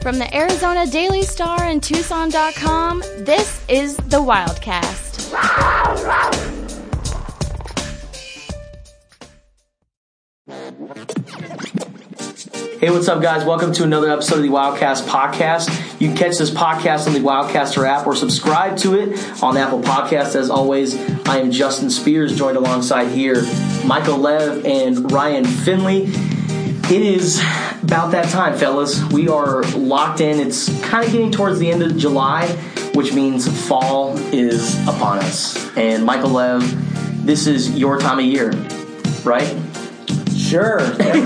From the Arizona Daily Star and Tucson.com, this is the Wildcast. Hey, what's up, guys? Welcome to another episode of the Wildcast podcast. You can catch this podcast on the Wildcaster app or subscribe to it on Apple Podcasts. As always, I am Justin Spears, joined alongside here Michael Lev and Ryan Finley. It is about that time, fellas. We are locked in. It's kind of getting towards the end of July, which means fall is upon us. And Michael Lev, this is your time of year, right? Sure.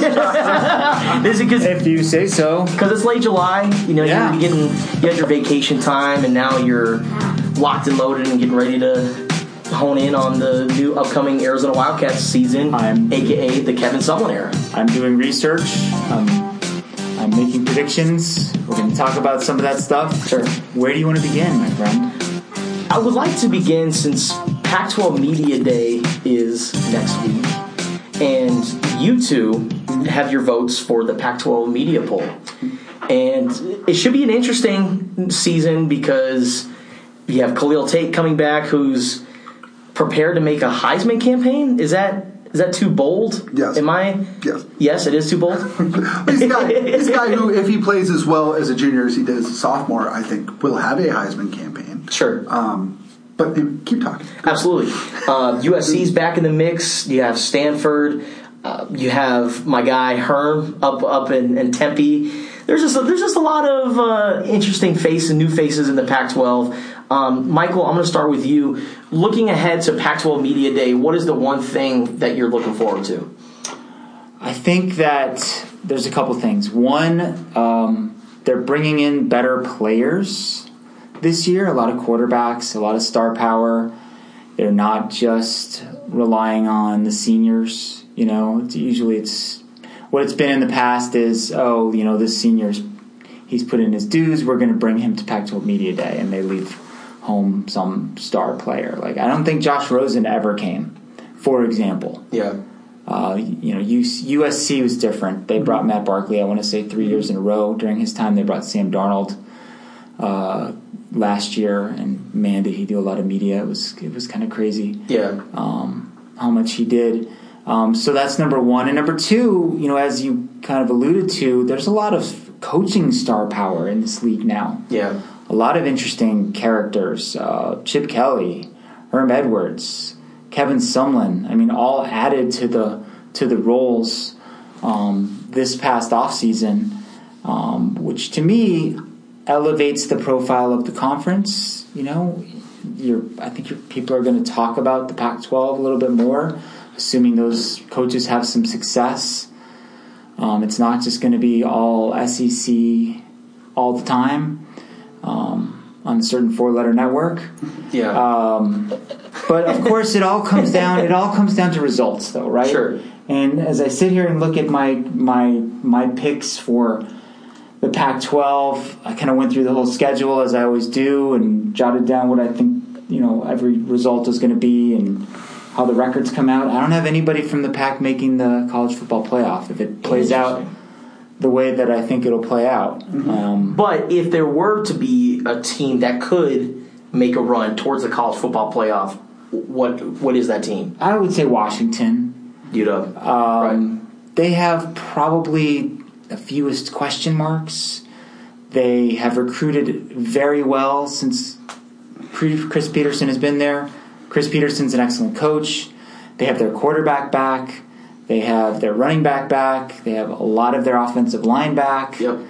If you say so. Because it's late July, you know, you had your vacation time, and now you're locked and loaded and getting ready to hone in on the new upcoming Arizona Wildcats season, a.k.a. the Kevin Sumlin era. I'm doing research. I'm making predictions. We're going to talk about some of that stuff. Sure. Where do you want to begin, my friend? I would like to begin, since Pac-12 Media Day is next week, and you two have your votes for the Pac-12 media poll. And it should be an interesting season because you have Khalil Tate coming back, who's prepared to make a Heisman campaign. Is that too bold? Yes. Am I? Yes. Yes, it is too bold. This guy who, if he plays as well as a junior as he did as a sophomore, I think will have a Heisman campaign. Sure. But keep talking. Absolutely. USC's back in the mix. You have Stanford. You have my guy Herm up in Tempe. There's just a lot of interesting faces, new faces in the Pac-12. Michael, I'm going to start with you. Looking ahead to Pac-12 Media Day, what is the one thing that you're looking forward to? I think that there's a couple things. One, they're bringing in better players this year. A lot of quarterbacks, a lot of star power. They're not just relying on the seniors. You know, it's what it's been in the past is, this senior's, he's put in his dues, we're going to bring him to Pac-12 Media Day, and they leave home some star player. Like, I don't think Josh Rosen ever came, for example. Yeah. USC was different. They brought Matt Barkley, I want to say 3 years in a row. During his time, they brought Sam Darnold last year, and man, did he do a lot of media. It was kind of crazy. Yeah. How much he did. So that's number one. And number two, as you kind of alluded to, there's a lot of coaching star power in this league now. Yeah. A lot of interesting characters. Chip Kelly, Herm Edwards, Kevin Sumlin. I mean, all added to the roles this past offseason, which to me elevates the profile of the conference. I think your people are going to talk about the Pac-12 a little bit more, assuming those coaches have some success. It's not just going to be all SEC all the time on a certain four-letter network. Yeah. But of course, it all comes down to results, though, right? Sure. And as I sit here and look at my picks for the Pac-12, I kind of went through the whole schedule as I always do and jotted down what I think every result is going to be and how the records come out. I don't have anybody from the Pac making the college football playoff if it plays out the way that I think it'll play out. Mm-hmm. But if there were to be a team that could make a run towards the college football playoff, what is that team? I would say Washington. Right. They have probably the fewest question marks. They have recruited very well since Chris Peterson has been there. Chris Peterson's an excellent coach. They have their quarterback back. They have their running back back. They have a lot of their offensive line back. Yep.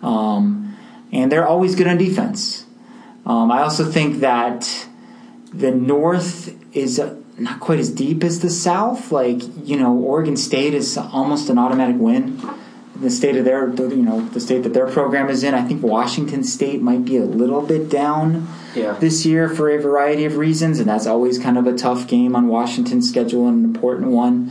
And they're always good on defense. I also think that the North is not quite as deep as the South. Oregon State is almost an automatic win. The state of the state that their program is in. I think Washington State might be a little bit down this year for a variety of reasons, and that's always kind of a tough game on Washington's schedule and an important one.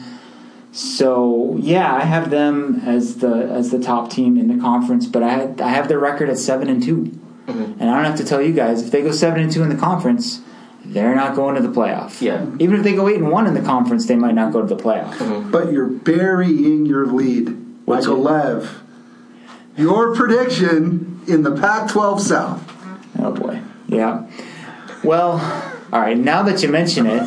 So I have them as the top team in the conference, but I have their record at 7-2, mm-hmm. and I don't have to tell you guys if they go 7-2 in the conference, they're not going to the playoff. Yeah. Even if they go 8-1 in the conference, they might not go to the playoff. Mm-hmm. But you're burying your lead, Michael Lev. Your prediction in the Pac-12 South. Oh, boy. Yeah. Well, all right, now that you mention it,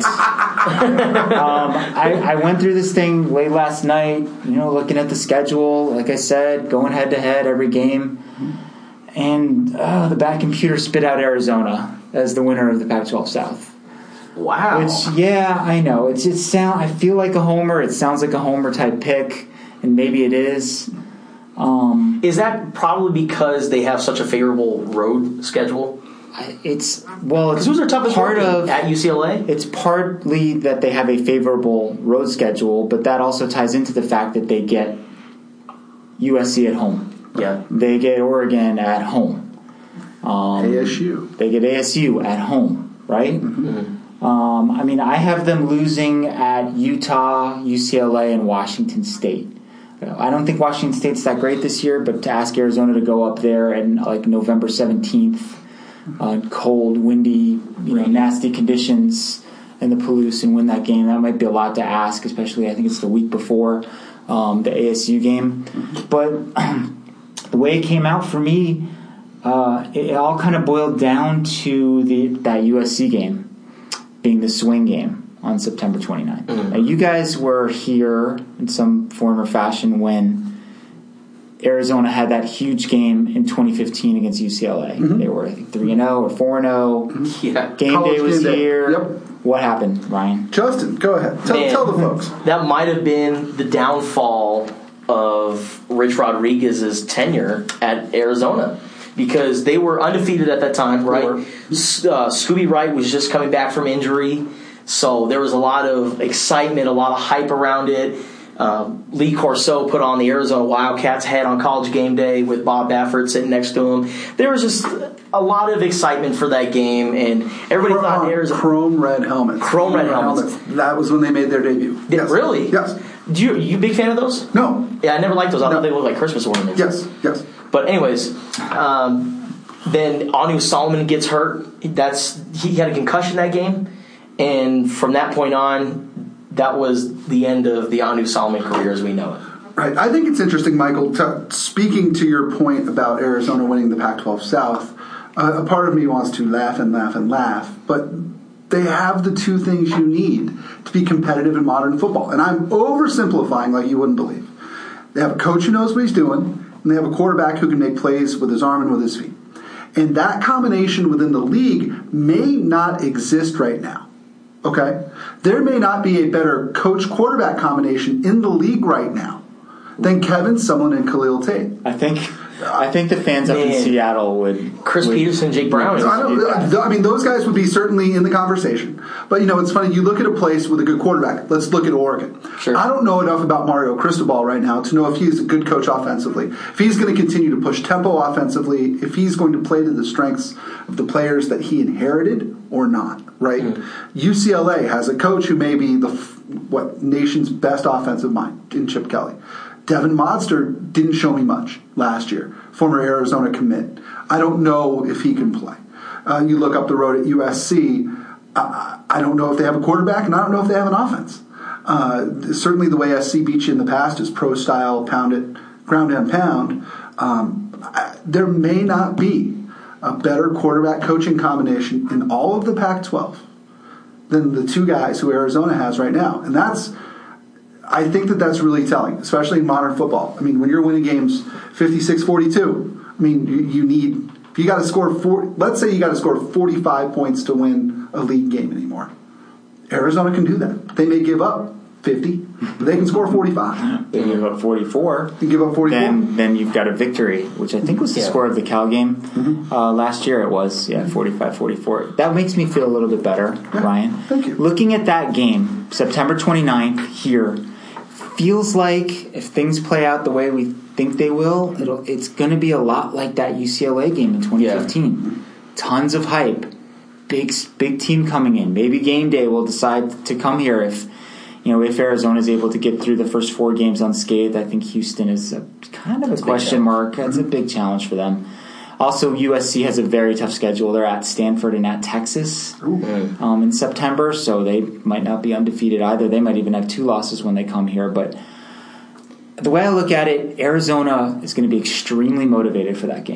I went through this thing late last night, looking at the schedule, like I said, going head-to-head every game. And the bad computer spit out Arizona as the winner of the Pac-12 South. Wow. Which, yeah, I know. I feel like a homer. It sounds like a homer-type pick, and maybe it is. Is that probably because they have such a favorable road schedule? Because who's their toughest part of at UCLA? It's partly that they have a favorable road schedule, but that also ties into the fact that they get USC at home. Yeah, they get Oregon at home. ASU. They get ASU at home, right? Mm-hmm. I have them losing at Utah, UCLA, and Washington State. I don't think Washington State's that great this year, but to ask Arizona to go up there and November 17th, cold, windy, nasty conditions in the Palouse and win that game, that might be a lot to ask, especially I think it's the week before the ASU game. But the way it came out for me, it all kind of boiled down to that USC game being the swing game on September 29th. Mm-hmm. Now, you guys were here in some form or fashion when Arizona had that huge game in 2015 against UCLA. Mm-hmm. They were, I think, 3-0 or 4-0. Mm-hmm. Yeah. Game day was here. Yep. What happened, Ryan? Justin, go ahead. Tell the folks. That might have been the downfall of Rich Rodriguez's tenure at Arizona, because they were undefeated at that time, right? Scooby Wright was just coming back from injury, so there was a lot of excitement, a lot of hype around it. Lee Corso put on the Arizona Wildcats head on College Game Day with Bob Baffert sitting next to him. There was just a lot of excitement for that game, and everybody thought Arizona... Chrome red helmets. Chrome red helmets. That was when they made their debut. Yes. Really? Yes. You a big fan of those? No. Yeah, I never liked those. I thought they looked like Christmas ornaments. Yes. But anyways, then Anu Solomon gets hurt. He had a concussion that game, and from that point on, that was the end of the Anu Solomon career as we know it. Right. I think it's interesting, Michael, speaking to your point about Arizona winning the Pac-12 South, a part of me wants to laugh, but they have the two things you need to be competitive in modern football. And I'm oversimplifying like you wouldn't believe. They have a coach who knows what he's doing, and they have a quarterback who can make plays with his arm and with his feet. And that combination within the league may not exist right now. Okay? There may not be a better coach-quarterback combination in the league right now than Kevin Sumlin and Khalil Tate. I think the fans up in Seattle would... Chris Peterson, Jake Brown. I mean, those guys would be certainly in the conversation. But, it's funny. You look at a place with a good quarterback. Let's look at Oregon. Sure. I don't know enough about Mario Cristobal right now to know if he's a good coach offensively, if he's going to continue to push tempo offensively, if he's going to play to the strengths of the players that he inherited or not, right? Mm-hmm. UCLA has a coach who may be the nation's best offensive mind in Chip Kelly. Devin Modster didn't show me much last year. Former Arizona commit. I don't know if he can play. You look up the road at USC. I don't know if they have a quarterback, and I don't know if they have an offense. Certainly the way SC beat you in the past is pro style, pound it, ground and pound. There may not be a better quarterback coaching combination in all of the Pac-12 than the two guys who Arizona has right now. And I think that's really telling, especially in modern football. I mean, when you're winning games 56-42, I mean, you got to score let's say you got to score 45 points to win a league game anymore. Arizona can do that. They may give up 50, but they can score 45. They give up 44. They give up 44. Then you've got a victory, which I think was the score of the Cal game. Mm-hmm. Last year it was, 45-44. That makes me feel a little bit better, Ryan. Thank you. Looking at that game, September 29th here, feels like if things play out the way we think they will, it's going to be a lot like that UCLA game in 2015. Yeah. Tons of hype. Big team coming in. Maybe game day will decide to come here if Arizona is able to get through the first 4 games unscathed. I think Houston is kind of a question mark. That's a big challenge for them. Also, USC has a very tough schedule. They're at Stanford and at Texas in September, so they might not be undefeated either. They might even have 2 losses when they come here. But the way I look at it, Arizona is going to be extremely motivated for that game.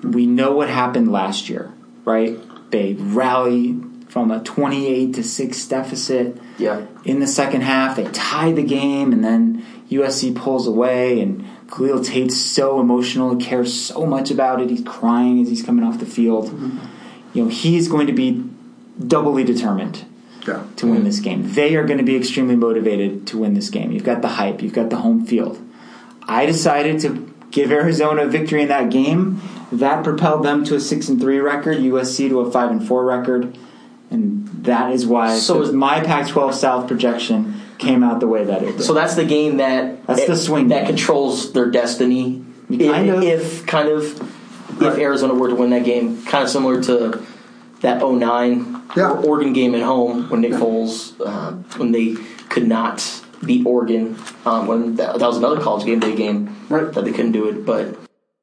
We know what happened last year, right? They rallied from a 28-6 deficit in the second half. They tied the game, and then USC pulls away, and Khalil Tate's so emotional. He cares so much about it. He's crying as he's coming off the field. He's going to be doubly determined to win this game. They are going to be extremely motivated to win this game. You've got the hype. You've got the home field. I decided to give Arizona a victory in that game. That propelled them to a 6-3 record, USC to a 5-4 record. And that is why my Pac-12 South projection came out the way that it did. So that's the game that's the swing that controls their destiny. If Arizona were to win that game, kind of similar to that 2009 Oregon game at home when Nick Foles, when they could not beat Oregon, when that was another college game day game that they couldn't do it, but.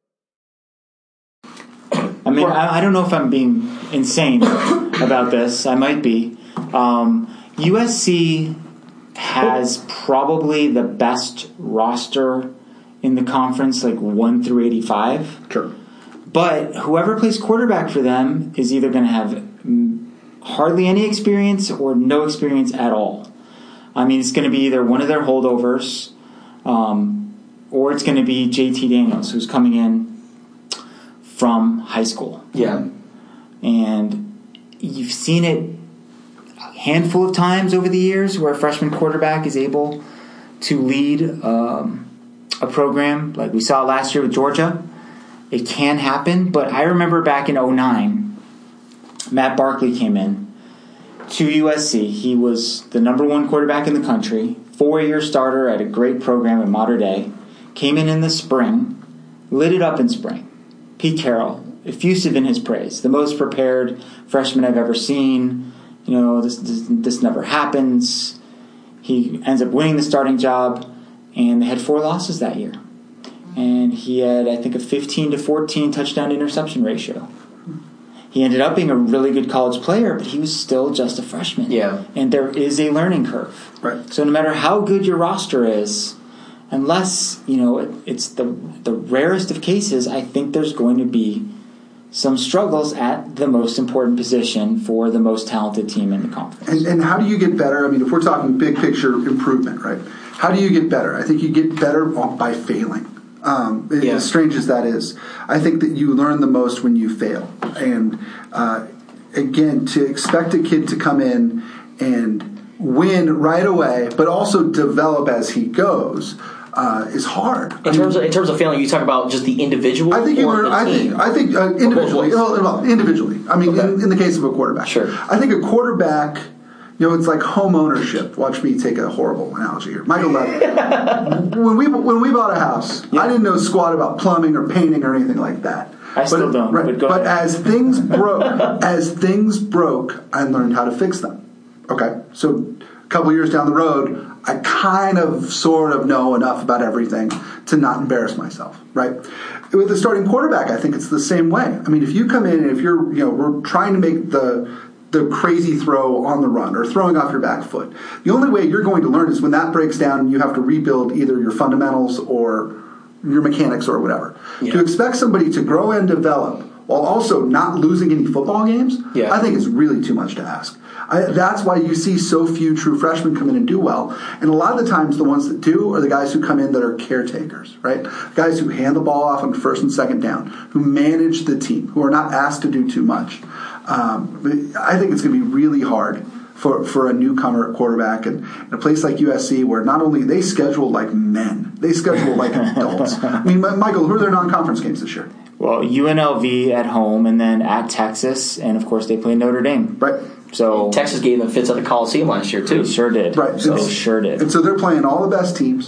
I don't know if I'm being insane about this. I might be. USC has probably the best roster in the conference, like 1 through 85. Sure. But whoever plays quarterback for them is either going to have hardly any experience or no experience at all. It's going to be either one of their holdovers, or it's going to be JT Daniels, who's coming in from high school. Yeah. And you've seen it a handful of times over the years where a freshman quarterback is able to lead a program. Like we saw last year with Georgia. It can happen, but I remember back in 2009, Matt Barkley came in to USC. He was the number 1 quarterback in the country, 4-year starter at a great program at Mater Dei. Came in the spring, lit it up in spring. Pete Carroll, effusive in his praise, the most prepared freshman I've ever seen. This never happens. He ends up winning the starting job, and they had 4 losses that year. And he had, I think, a 15-14 touchdown interception ratio. He ended up being a really good college player, but he was still just a freshman. Yeah. And there is a learning curve. Right. So no matter how good your roster is, unless, it's the rarest of cases, I think there's going to be some struggles at the most important position for the most talented team in the conference. And how do you get better? If we're talking big picture improvement, right? How do you get better? I think you get better by failing. As strange as that is, I think that you learn the most when you fail. And again, to expect a kid to come in and win right away, but also develop as he goes, is hard. In terms of failing, you talk about just the individual. I think you learn. I think individually. Individually. In the case of a quarterback, sure. I think a quarterback. It's like home ownership. Watch me take a horrible analogy here. Michael, when we bought a house, I didn't know squat about plumbing or painting or anything like that. I still don't. Right, but as things broke, I learned how to fix them. Okay, so a couple years down the road, I kind of sort of know enough about everything to not embarrass myself. Right. With the starting quarterback, I think it's the same way. If you come in and if you're, we're trying to make the crazy throw on the run or throwing off your back foot. The only way you're going to learn is when that breaks down and you have to rebuild either your fundamentals or your mechanics or whatever. Yeah. To expect somebody to grow and develop while also not losing any football games, I think is really too much to ask. That's why you see so few true freshmen come in and do well. And a lot of the times the ones that do are the guys who come in that are caretakers, right? Guys who hand the ball off on first and second down, who manage the team, who are not asked to do too much. I think it's going to be really hard for a newcomer quarterback, and in a place like USC where not only they schedule like men, they schedule like adults. Michael, who are their non-conference games this year? Well, UNLV at home, and then at Texas, and of course they play Notre Dame. Right. So Texas gave them fits at the Coliseum last year too. They sure did. Right. Sure did. And so they're playing all the best teams.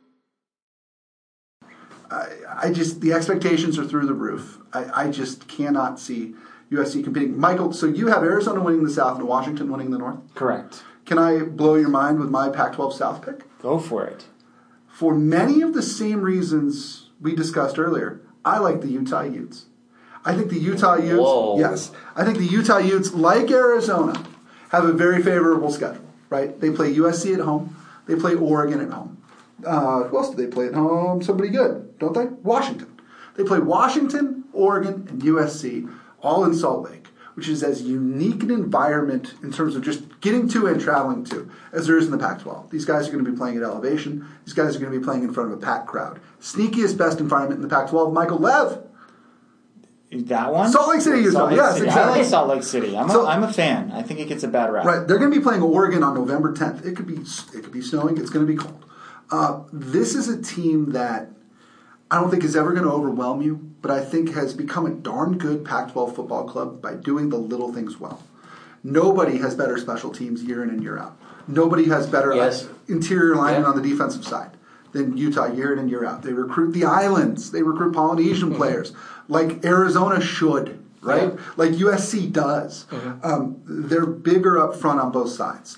The expectations are through the roof. I just cannot see USC competing. Michael, so you have Arizona winning the South and Washington winning the North? Correct. Can I blow your mind with my Pac-12 South pick? Go for it. For many of the same reasons we discussed earlier, I like the Utah Utes. I think the Utah Utes, I think the Utah Utes, like Arizona, have a very favorable schedule, right? They play USC at home. They play Oregon at home. Who else do they play at home? Somebody good, don't they? Washington. They play Washington, Oregon, and USC, all in Salt Lake, which is as unique an environment in terms of just getting to and traveling to as there is in the Pac-12. These guys are going to be playing at elevation. These guys are going to be playing in front of a packed crowd. Sneakiest, best environment in the Pac-12. Michael Lev. That one? Salt Lake City, Utah. Yes, City. exactly. I like Salt Lake City. I'm a fan. I think it gets a bad rap. Right. They're going to be playing Oregon on November 10th. It could be snowing. It's going to be cold. This is a team that I don't think is ever going to overwhelm you, but I think has become a darn good Pac-12 football club by doing the little things well. Nobody has better special teams year in and year out. Nobody has better interior linemen on the defensive side than Utah year in and year out. They recruit the islands. They recruit Polynesian players like Arizona should, right? Yeah. Like USC does. They're bigger up front on both sides.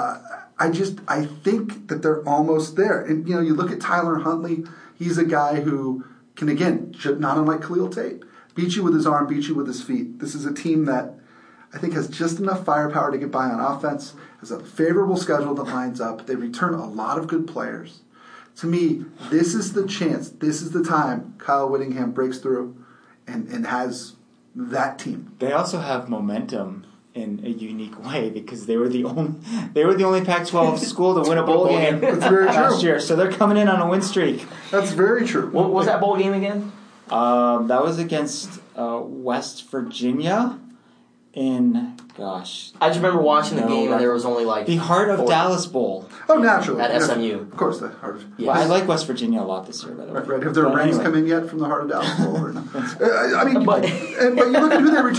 I think that they're almost there. And, you look at Tyler Huntley. He's a guy who can, again, not unlike Khalil Tate, beat you with his arm, beat you with his feet. This is a team that I think has just enough firepower to get by on offense, has a favorable schedule that lines up. They return a lot of good players. To me, this is the chance, this is the time Kyle Whittingham breaks through and has that team. They also have momentum in a unique way because they were the only Pac-12 school to win a bowl game last year. So they're coming in on a win streak. That's very true. What was that bowl game again? That was against West Virginia. I just remember watching the game and there was only like the Heart of Dallas Bowl. Oh, naturally. At SMU. Of course, the Heart of Yes. Well, I like West Virginia a lot this year, by the way. Right. Have their rings come in yet from the Heart of Dallas Bowl? Or no? But you look at who they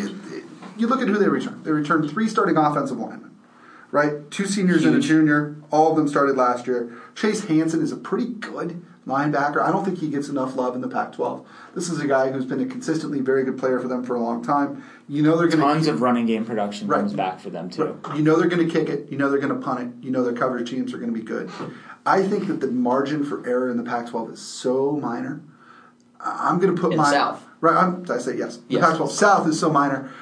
return. They return 3 starting offensive linemen, right? 2 seniors and a junior. All of them started last year. Chase Hansen is a pretty good linebacker. I don't think he gets enough love in the Pac-12. This is a guy who's been a consistently very good player for them for a long time. They're going to tons of running game production comes back for them too. Right. They're going to kick it. They're going to punt it. Their coverage teams are going to be good. I think that the margin for error in the Pac-12 is so minor. I'm going to put my South. Right. I say yes. The Pac-12 South is so minor.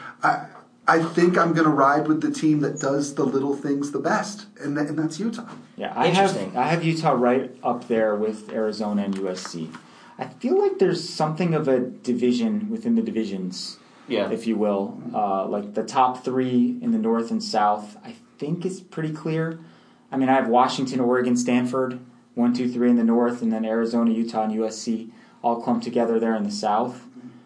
I think I'm going to ride with the team that does the little things the best, and that's Utah. Yeah, I have Utah right up there with Arizona and USC. I feel like there's something of a division within the divisions, if you will. Like the top 3 in the North and South, I think is pretty clear. I mean, I have Washington, Oregon, Stanford, 1, 2, 3 in the North, and then Arizona, Utah, and USC all clumped together there in the South.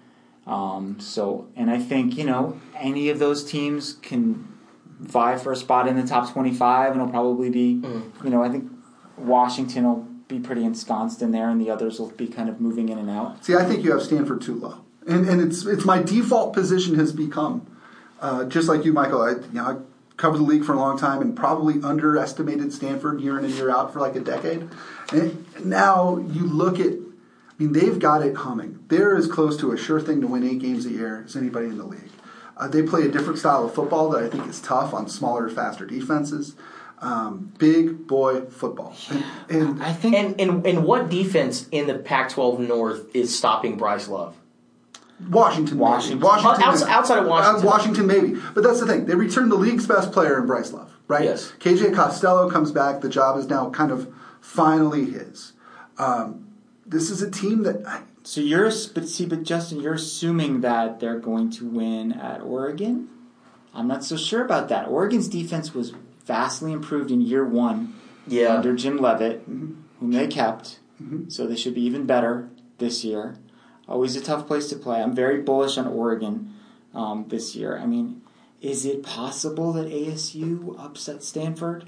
And I think, any of those teams can vie for a spot in the top 25, and it'll probably be, I think Washington will be pretty ensconced in there, and the others will be kind of moving in and out. See, I think you have Stanford too low. And it's my default position has become, just like you, Michael, I covered the league for a long time and probably underestimated Stanford year in and year out for like a decade. And now you look at, they've got it humming. They're as close to a sure thing to win 8 games a year as anybody in the league. They play a different style of football that I think is tough on smaller, faster defenses. Big boy football. And I think and what defense in the Pac-12 North is stopping Bryce Love? Washington. Outside of Washington. Washington, maybe. But that's the thing. They returned the league's best player in Bryce Love, right? Yes. KJ Costello comes back. The job is now kind of finally his. This is a team that... But Justin, you're assuming that they're going to win at Oregon? I'm not so sure about that. Oregon's defense was vastly improved in year 1 under Jim Leavitt, whom they kept. So they should be even better this year. Always a tough place to play. I'm very bullish on Oregon this year. I mean, is it possible that ASU upset Stanford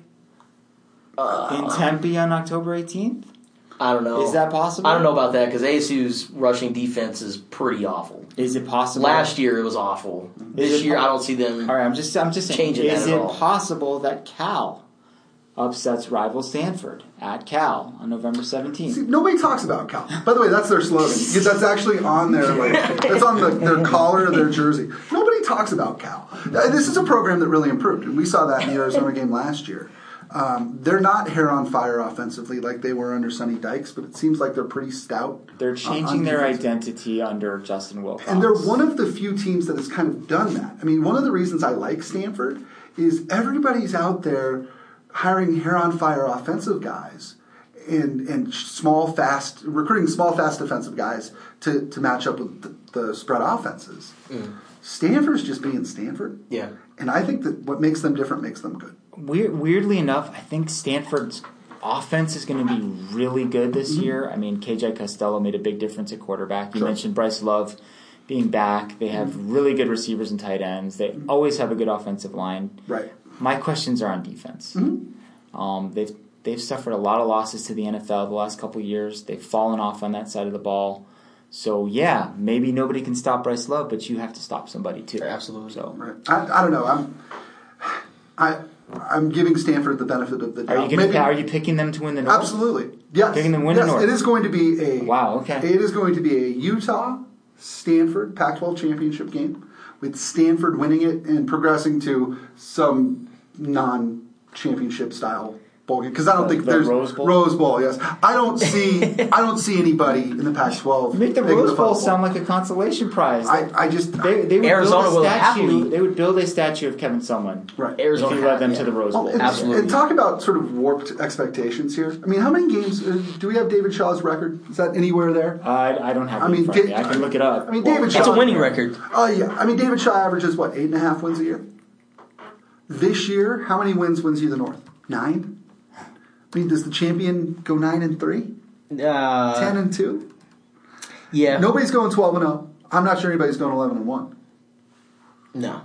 in Tempe on October 18th? I don't know. Is that possible? I don't know about that because ASU's rushing defense is pretty awful. Is it possible? Last year it was awful. This year I don't see them. All right, I'm just saying. Is it possible that Cal upsets rival Stanford at Cal on November 17th? See, nobody talks about Cal. By the way, that's their slogan. That's actually on their that's on their collar of their jersey. Nobody talks about Cal. This is a program that really improved, and we saw that in the Arizona game last year. They're not hair on fire offensively like they were under Sonny Dykes, but it seems like they're pretty stout. They're changing their identity under Justin Wilcox. And they're one of the few teams that has kind of done that. I mean, one of the reasons I like Stanford is everybody's out there hiring hair on fire offensive guys, and recruiting small, fast defensive guys to match up with the spread offenses. Stanford's just being Stanford. Yeah. And I think that what makes them different makes them good. Weirdly enough, I think Stanford's offense is going to be really good this year. I mean, KJ Costello made a big difference at quarterback. You mentioned Bryce Love being back. They have really good receivers and tight ends. They always have a good offensive line. Right. My questions are on defense. They've suffered a lot of losses to the NFL the last couple of years. They've fallen off on that side of the ball. So, yeah, maybe nobody can stop Bryce Love, but you have to stop somebody, too. Absolutely. So, right. I don't know. I'm giving Stanford the benefit of the doubt. Are you picking them to win the North? Absolutely. Yes. Picking them to win the North? It is going to be It is going to be a Utah-Stanford Pac-12 championship game, with Stanford winning it and progressing to some non-championship style bowl game, because I don't think there's Rose Bowl. Rose Bowl. Yes, I don't see anybody in the Pac-12. You make the Rose Bowl sound like a consolation prize. They would Arizona build will happily. They would build a statue of Kevin Sumlin. Right. Arizona if you led them to the Rose Bowl. Absolutely. And talk about sort of warped expectations here. I mean, how many games do we have David Shaw's record? Is that anywhere there? I don't have it in front of me. I can look it up. I mean, David Shaw. It's a winning record. Oh, yeah. I mean, David Shaw averages, 8.5 wins a year? This year, how many wins you the North? 9? I mean, does the champion go 9-3? 10-2? Yeah. Nobody's going 12-0. I'm not sure anybody's going 11-1. No.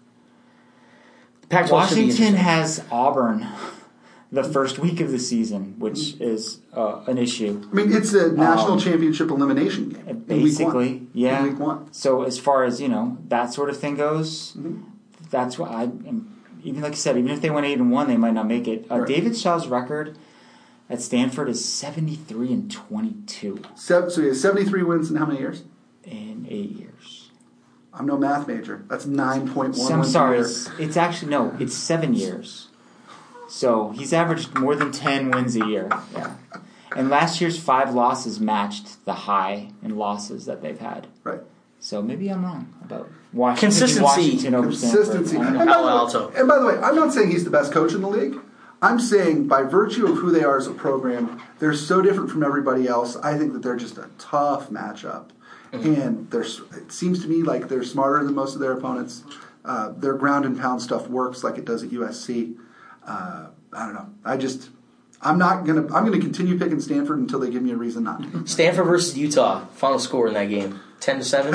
Washington has Auburn the first week of the season, which is an issue. I mean, it's a national championship elimination game. Basically, in yeah. In week 1. So as far as, that sort of thing goes, that's what even like I said, even if they went 8-1, they might not make it. Right. David Shaw's record at Stanford is 73-22. So he has 73 wins in how many years? In 8 years. I'm no math major. That's 9.1. I'm sorry. It's actually it's 7 years. So he's averaged more than 10 wins a year. Yeah. And last year's 5 losses matched the high in losses that they've had. Right. So maybe I'm wrong about Washington. Consistency. Over Consistency. Stanford. And by the way, I'm not saying he's the best coach in the league. I'm saying by virtue of who they are as a program, they're so different from everybody else. I think that they're just a tough matchup. And it seems to me like they're smarter than most of their opponents. Their ground and pound stuff works like it does at USC. I don't know. I'm going to continue picking Stanford until they give me a reason not to. Stanford versus Utah. Final score in that game. 10-7.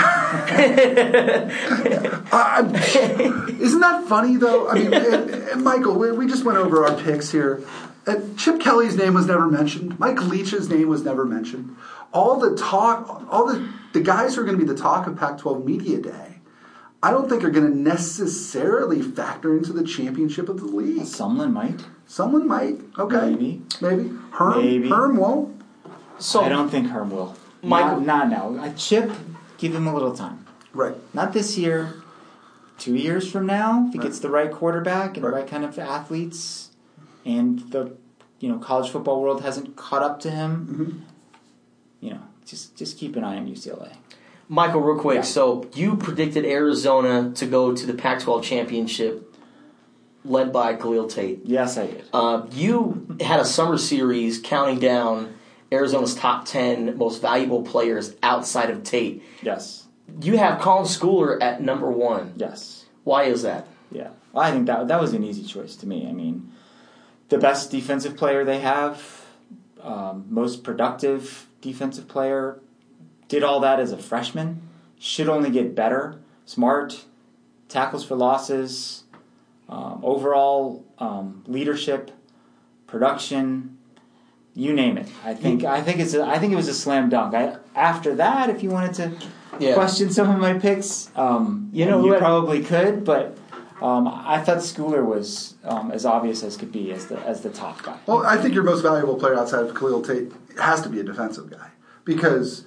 Isn't that funny though? I mean, and Michael, we just went over our picks here. Chip Kelly's name was never mentioned. Mike Leach's name was never mentioned. All the talk, the guys who are going to be the talk of Pac-12 Media Day, I don't think are going to necessarily factor into the championship of the league. Sumlin might. Someone might. Okay. Maybe. Herm won't. So I don't think Herm will. Michael, not now. Chip, give him a little time. Right. Not this year. 2 years from now, if he gets the right quarterback and the right kind of athletes, and the college football world hasn't caught up to him, just keep an eye on UCLA. Michael, real quick. So you predicted Arizona to go to the Pac-12 championship, led by Khalil Tate. Yes, I did. You had a summer series counting down Arizona's top 10 most valuable players outside of Tate. Yes. You have Colin Schooler at number 1. Yes. Why is that? Yeah. Well, I think that was an easy choice to me. I mean, the best defensive player they have, most productive defensive player, did all that as a freshman, should only get better, smart, tackles for losses, overall leadership, production, you name it. I think it was a slam dunk. After that, if you wanted to question some of my picks, you probably could, but I thought Schooler was as obvious as could be as the top guy. Well, I think your most valuable player outside of Khalil Tate has to be a defensive guy, because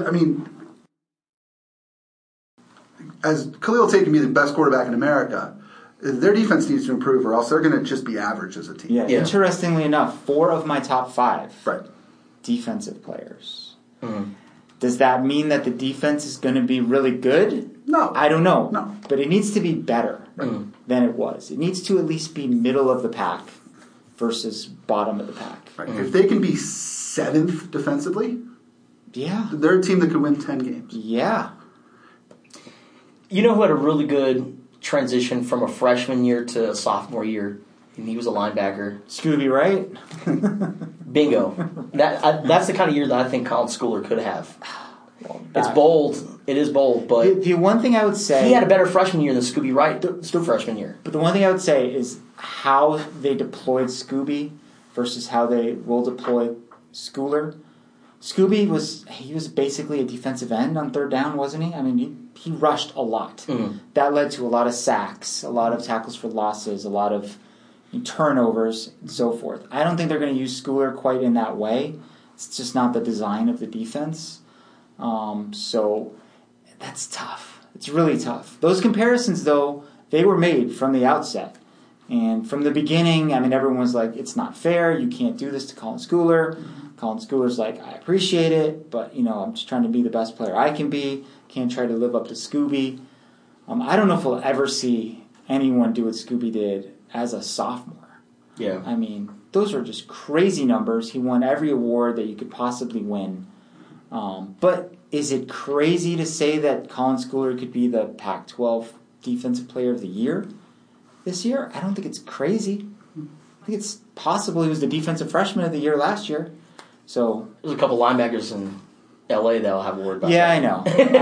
as Khalil Tate can be the best quarterback in America, their defense needs to improve, or else they're going to just be average as a team. Yeah. Interestingly enough, 4 of my top 5 defensive players. Mm-hmm. Does that mean that the defense is going to be really good? No. I don't know. No. But it needs to be better than it was. It needs to at least be middle of the pack versus bottom of the pack. Right. If they can be 7th defensively, they're a team that could win 10 games. Yeah. You know who had a really good transition from a freshman year to a sophomore year? And he was a linebacker. Scooby, right? Bingo. That's the kind of year that I think Colin Schooler could have. It's bold. It is bold, but the one thing I would say, he had a better freshman year than Scooby Wright freshman year. But the one thing I would say is how they deployed Scooby versus how they will deploy Schooler. Scooby was basically a defensive end on third down, wasn't he? I mean, he rushed a lot. Mm-hmm. That led to a lot of sacks, a lot of tackles for losses, a lot of turnovers, and so forth. I don't think they're going to use Schooler quite in that way. It's just not the design of the defense. So that's tough. It's really tough. Those comparisons, though, they were made from the outset. And from the beginning, I mean, everyone was like, it's not fair. You can't do this to Colin Schooler. Mm-hmm. Colin Schooler's like, I appreciate it, but, I'm just trying to be the best player I can be. Can't try to live up to Scooby. I don't know if we'll ever see anyone do what Scooby did as a sophomore. Yeah. I mean, those are just crazy numbers. He won every award that you could possibly win. But is it crazy to say that Colin Schooler could be the Pac-12 Defensive Player of the Year this year? I don't think it's crazy. I think it's possible. He was the Defensive Freshman of the Year last year. So there's a couple linebackers in L.A. that'll have a word about that. I know.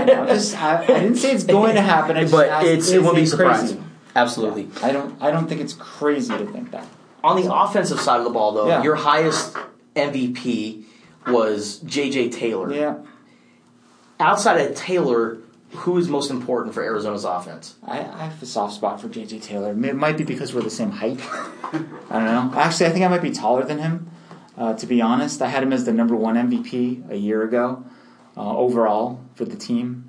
I didn't say it's going to happen. It won't be surprising. Crazy? Absolutely. Yeah. I don't think it's crazy to think that. On the offensive side of the ball, though, your highest MVP was J.J. Taylor. Yeah. Outside of Taylor, who is most important for Arizona's offense? I have a soft spot for J.J. Taylor. It might be because we're the same height. I don't know. Actually, I think I might be taller than him, to be honest. I had him as the number 1 MVP a year ago overall for the team.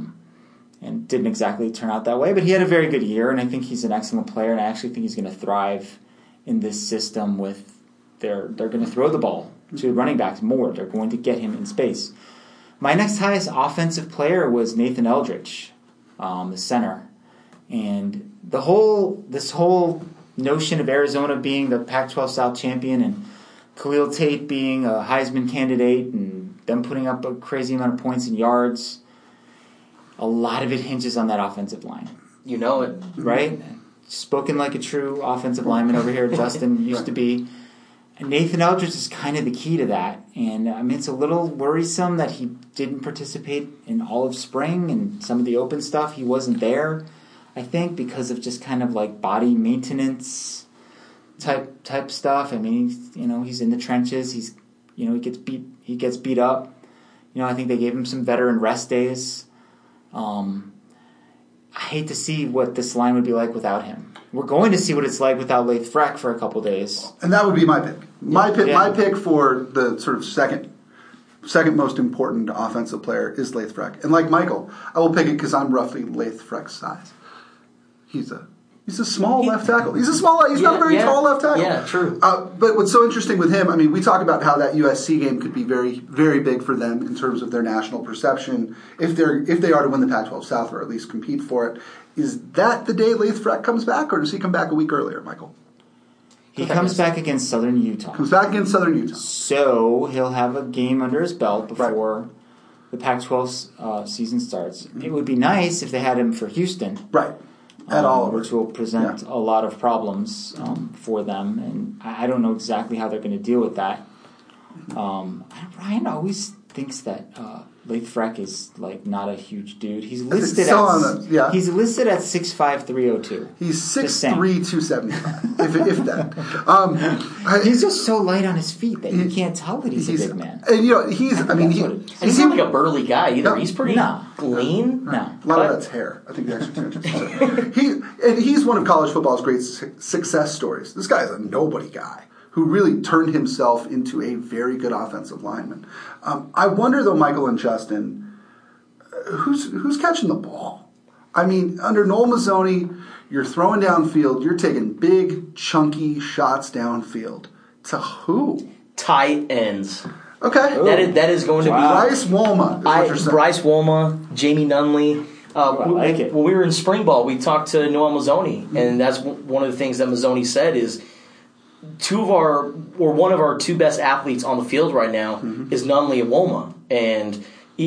And didn't exactly turn out that way. But he had a very good year, and I think he's an excellent player, and I actually think he's going to thrive in this system with they're going to throw the ball to running backs more. They're going to get him in space. My next highest offensive player was Nathan Eldridge, the center. And this whole notion of Arizona being the Pac-12 South champion and Khalil Tate being a Heisman candidate and them putting up a crazy amount of points and yards, a lot of it hinges on that offensive line. You know it. Right? Spoken like a true offensive lineman over here, Justin used to be. And Nathan Eldridge is kind of the key to that. And, I mean, it's a little worrisome that he didn't participate in all of spring and some of the open stuff. He wasn't there, I think, because of just kind of like body maintenance type stuff. I mean, he's in the trenches. He gets beat up. I think they gave him some veteran rest days. I hate to see what this line would be like without him. We're going to see what it's like without Laith Freck for a couple days. And that would be my pick. My pick for the sort of second most important offensive player is Laith Freck. And like Michael, I will pick it because I'm roughly Laith Freck's size. He's a small left tackle. He's not a very tall left tackle. Yeah, true. But what's so interesting with him, I mean, we talk about how that USC game could be very, very big for them in terms of their national perception if they are to win the Pac-12 South or at least compete for it. Is that the day Laith Freck comes back, or does he come back a week earlier, Michael? He comes back against Southern Utah. So he'll have a game under his belt before the Pac-12 season starts. It would be nice if they had him for Houston. Right. At all. Which will present a lot of problems for them. And I don't know exactly how they're going to deal with that. Ryan always thinks that Laith Freck is like not a huge dude. He's listed He's listed at 6'5", 302. He's 6'3", 275. if that. He's just so light on his feet that you can't tell that he's a big man. And he's not like a burly guy either. No, he's pretty lean. No. A lot of that's hair. I think that's he's one of college football's great success stories. This guy is a nobody guy who really turned himself into a very good offensive lineman. I wonder, though, Michael and Justin, who's catching the ball? I mean, under Noel Mazzoni, you're throwing downfield, you're taking big, chunky shots downfield. To who? Tight ends. Okay. That is going to be... Bryce Wolma is what you're saying. Bryce Wolma, Jamie Nunley. I like it. When we were in spring ball, we talked to Noel Mazzoni, and that's one of the things that Mazzoni said is one of our two best athletes on the field right now is Nunley Iwoma, and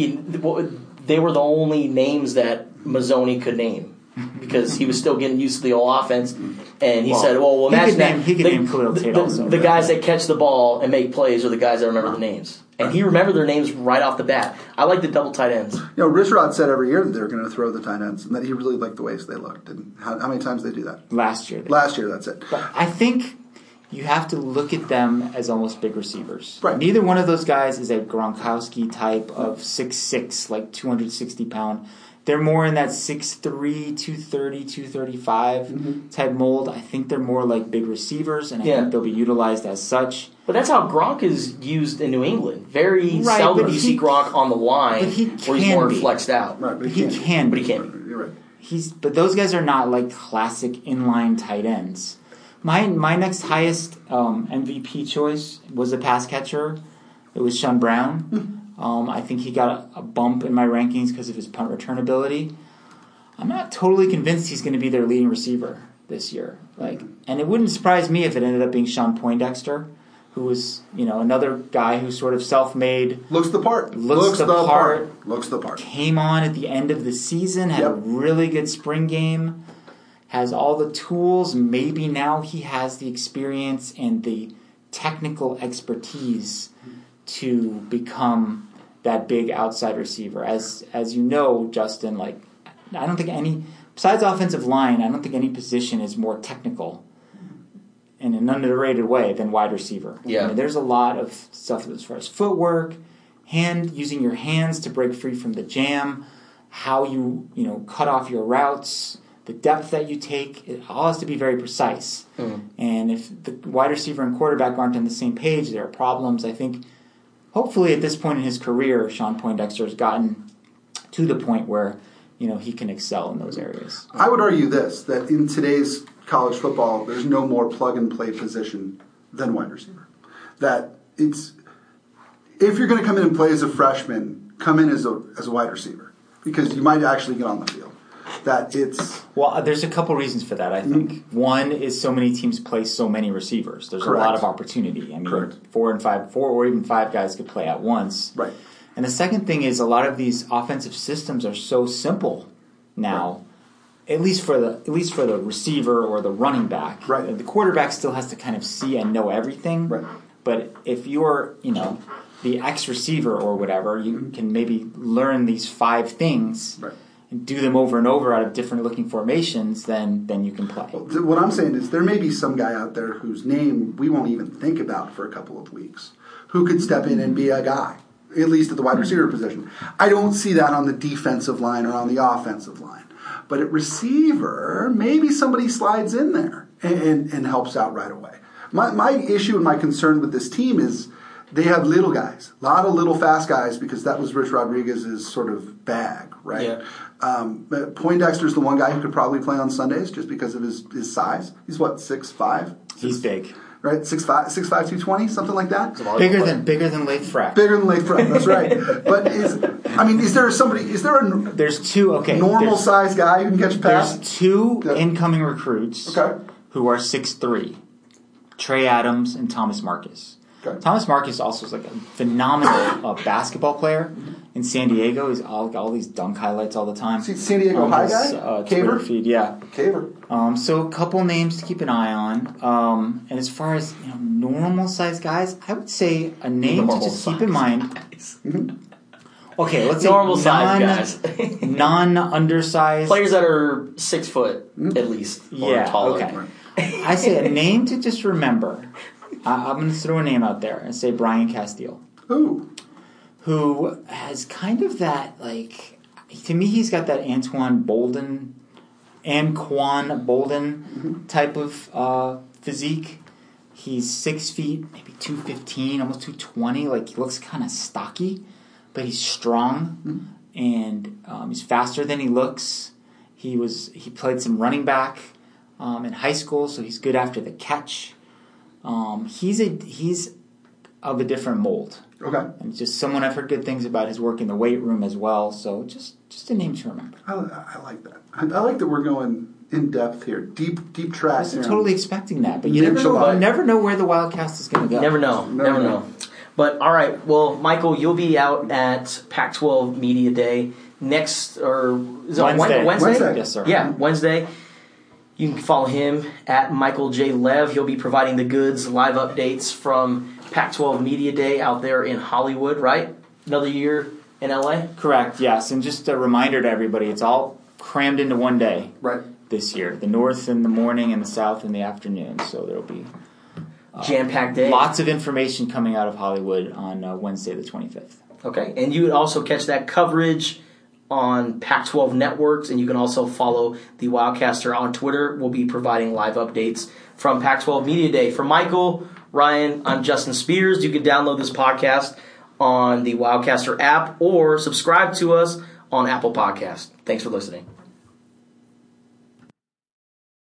they were the only names that Mazzoni could name because he was still getting used to the whole offense. And he said, "Well, imagine that he could name Khalil Tate also. The guys that catch the ball and make plays are the guys that remember the names." And he remembered their names right off the bat. I like the double tight ends. Rich Rod said every year that they were going to throw the tight ends, and that he really liked the ways they looked. And how many times did they do that? Last year. Last year, that's it. But I think you have to look at them as almost big receivers. Right. Neither one of those guys is a Gronkowski type of 6'6", like 260-pound. They're more in that 6'3", 230, 235 type mold. I think they're more like big receivers, and I think they'll be utilized as such. But that's how Gronk is used in New England. Very seldom do you see Gronk on the line where he's more flexed out. Right, but he can be. You're right. But those guys are not like classic inline tight ends. My next highest MVP choice was a pass catcher. It was Sean Brown. I think he got a bump in my rankings because of his punt return ability. I'm not totally convinced he's going to be their leading receiver this year. And it wouldn't surprise me if it ended up being Sean Poindexter, who was another guy who sort of self-made. Looks the part. Looks the part. Came on at the end of the season, had a really good spring game, has all the tools. Maybe now he has the experience and the technical expertise to become that big outside receiver. As you know, Justin, I don't think besides offensive line, I don't think any position is more technical in an underrated way than wide receiver. Yeah. There's a lot of stuff as far as footwork, using your hands to break free from the jam, how you cut off your routes, the depth that you take. It all has to be very precise. And if the wide receiver and quarterback aren't on the same page, there are problems. I think hopefully at this point in his career, Sean Poindexter has gotten to the point where he can excel in those areas. I would argue that in today's college football, there's no more plug-and-play position than wide receiver. That if you're going to come in and play as a freshman, come in as a wide receiver because you might actually get on the field. There's a couple reasons for that, I think. One is so many teams play so many receivers. There's Correct. A lot of opportunity. I mean, Correct. 4 or even 5 guys could play at once. Right. And the second thing is a lot of these offensive systems are so simple now, at least for the receiver or the running back. Right. The quarterback still has to kind of see and know everything. Right. But if you're, the X receiver or whatever, you can maybe learn these 5 things. Right. And do them over and over out of different looking formations, then you can play. Well, what I'm saying is there may be some guy out there whose name we won't even think about for a couple of weeks who could step in and be a guy, at least at the wide receiver position. I don't see that on the defensive line or on the offensive line. But at receiver, maybe somebody slides in there and helps out right away. My issue and my concern with this team is they have little guys, a lot of little fast guys, because that was Rich Rodriguez's sort of bag, right? Yeah. But Poindexter's the one guy who could probably play on Sundays just because of his size. He's what, 6'5"? He's big. Right, 6'5", 220, something like that. Bigger than Leif Frack. Bigger than Leif Frack, that's right. But There's two. Okay, normal size guy who can catch a pass? There's 2 incoming recruits. Who are 6'3", Trey Adams and Thomas Marcus. Okay. Thomas Marcus also is like a phenomenal basketball player in San Diego. He's all these dunk highlights all the time. San Diego High guy? Twitter feed, yeah. Caver. So a couple names to keep an eye on. And as far as normal size guys, I would say a name to just keep in mind. Okay, let's say normal size guys, non-undersized players that are 6 foot at least or taller. Okay. I say a name to just remember. I'm going to throw a name out there and say Brian Castile. Who has kind of that, to me, he's got that Anquan Bolden type of physique. He's 6 feet, maybe 215, almost 220. He looks kind of stocky, but he's strong and he's faster than he looks. He played some running back in high school, so he's good after the catch. He's of a different mold. Okay. And just someone I've heard good things about his work in the weight room as well. So just a name to remember. I like that. I like that we're going in depth here. Deep tracks. I wasn't totally expecting that, but you Mid never know, July. you never know where the Wildcast is going to go. Never know. But all right, well, Michael, you'll be out at Pac-12 Media Day next, or is it Wednesday? Yes, sir. Yeah, Wednesday. You can follow him at Michael J. Lev. He'll be providing the goods, live updates from Pac-12 Media Day out there in Hollywood, right? Another year in LA? Correct, yes. And just a reminder to everybody, it's all crammed into one day this year. The North in the morning and the South in the afternoon. So there will be jam-packed day. Lots of information coming out of Hollywood on Wednesday the 25th. Okay, and you would also catch that coverage on Pac-12 networks, and you can also follow the Wildcaster on Twitter. We'll be providing live updates from Pac-12 Media Day. For Michael, Ryan, I'm Justin Spears. You can download this podcast on the Wildcaster app or subscribe to us on Apple Podcasts. Thanks for listening.